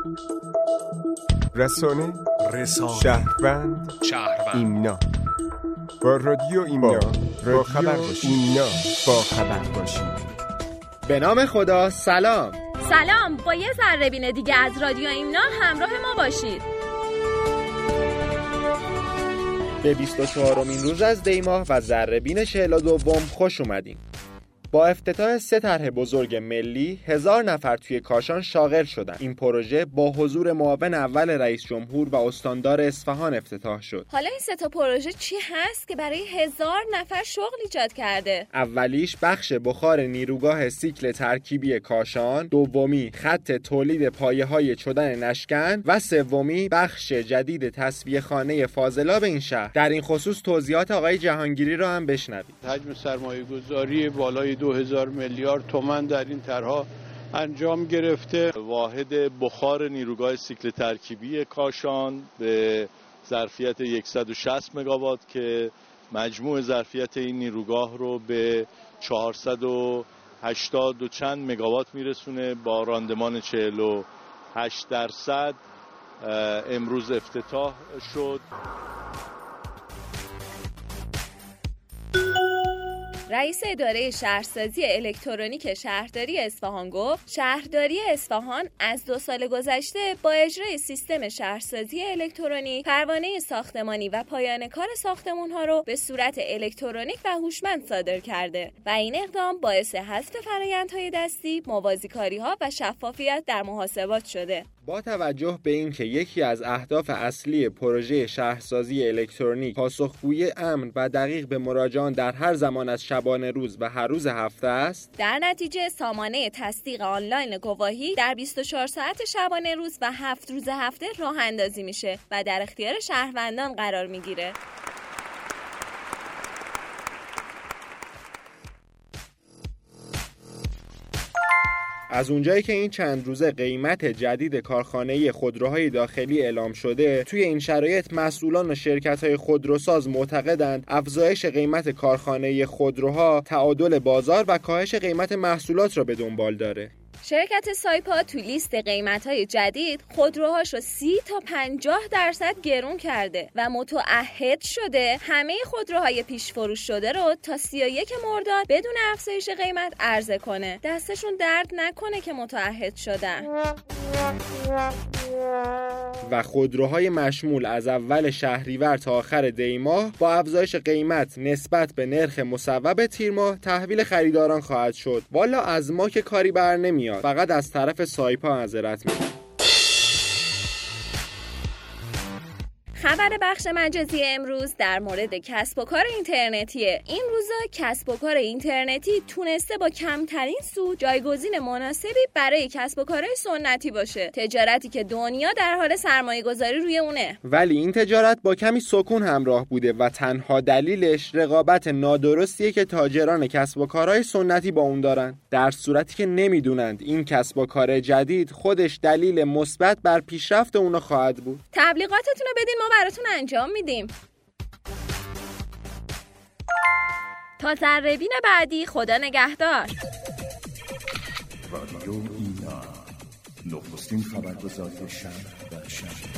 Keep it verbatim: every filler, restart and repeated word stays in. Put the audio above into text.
رسانه، رسانه، شهروند، شهروند، ایمنا. با رادیو ایمنا با خبر باشید. ایمنا با خبر باشید. به نام خدا. سلام. سلام. با یه ذره بین دیگه از رادیو ایمنا همراه ما باشید. به بیست و چهارمین روز از دی ماه و ذره بین چهل و دوم خوش اومدین. با افتتاح سه طرح بزرگ ملی، هزار نفر توی کاشان شاغل شدن. این پروژه با حضور معاون اول رئیس جمهور و استاندار اصفهان افتتاح شد. حالا این سه تا پروژه چی هست که برای هزار نفر شغل ایجاد کرده؟ اولیش بخش بخار نیروگاه سیکل ترکیبی کاشان، دومی خط تولید پایه‌های چدن نشکن و سومی بخش جدید تصفیه خانه فاضلاب این شهر. در این خصوص توضیحات آقای جهانگیری رو هم بشنوید. حجم سرمایه‌گذاری بالای دو هزار میلیارد تومان در این طرح‌ها انجام گرفته. واحد بخار نیروگاه سیکل ترکیبی کاشان به ظرفیت صد و شصت مگاوات که مجموع ظرفیت این نیروگاه رو به چهارصد و هشتاد و چند مگاوات میرسونه با راندمان چهل و هشت درصد. امروز افتتاح شد. رئیس اداره شهرسازی الکترونیک شهرداری اصفهان گفت شهرداری اصفهان از دو سال گذشته با اجرای سیستم شهرسازی الکترونیک پروانه ساختمانی و پایان کار ساختمان‌ها رو به صورت الکترونیک و هوشمند صادر کرده و این اقدام باعث حذف فرآیندهای دستی، موازیکاری‌ها و شفافیت در محاسبات شده. با توجه به اینکه یکی از اهداف اصلی پروژه شهرسازی الکترونیک پاسخگویی امن و دقیق به مراجعان در هر زمان از شبانه روز و هر روز هفته است، در نتیجه سامانه تصدیق آنلاین گواهی در بیست و چهار ساعت شبانه روز و هفت روز هفته راه اندازی میشه و در اختیار شهروندان قرار میگیره. از اونجایی که این چند روزه قیمت جدید کارخانه خودروهای داخلی اعلام شده، توی این شرایط مسئولان و شرکت‌های خودروساز معتقدند افزایش قیمت کارخانه خودروها تعادل بازار و کاهش قیمت محصولات را به دنبال داره. شرکت سایپا تو لیست قیمت‌های جدید خودروهاشو سی تا پنجاه درصد گرون کرده و متعهد شده همه خودروهای پیش فروش شده رو تا سی و یک مرداد بدون افزایش قیمت عرضه کنه. دستشون درد نکنه که متعهد شدن. و خودروهای مشمول از اول شهریور تا آخر دی ماه با افزایش قیمت نسبت به نرخ مصوب تیر ماه تحویل خریداران خواهد شد. والا از ما که کاری بر نمیاد، فقط از طرف سایپا معذرت میخوام. خبر بخش مجازی امروز در مورد کسب و کار اینترنتیه. این روزا کسب و کار اینترنتی تونسته با کمترین سود جایگزین مناسبی برای کسب و کارهای سنتی باشه. تجارتی که دنیا در حال سرمایه گذاری روی اونه. ولی این تجارت با کمی سکون همراه بوده و تنها دلیلش رقابت نادرستیه که تاجران کسب و کارهای سنتی با اون دارن. در صورتی که نمیدونند این کسب و کار جدید خودش دلیل مثبت بر پیشرفت اونها خواهد بود. تبلیغاتتون رو بدین، ما براتون انجام میدیم. تا ذره بین بعدی، خدا نگهدار. رادیو اینا، نخستین خبرگزاری شهر و شهر.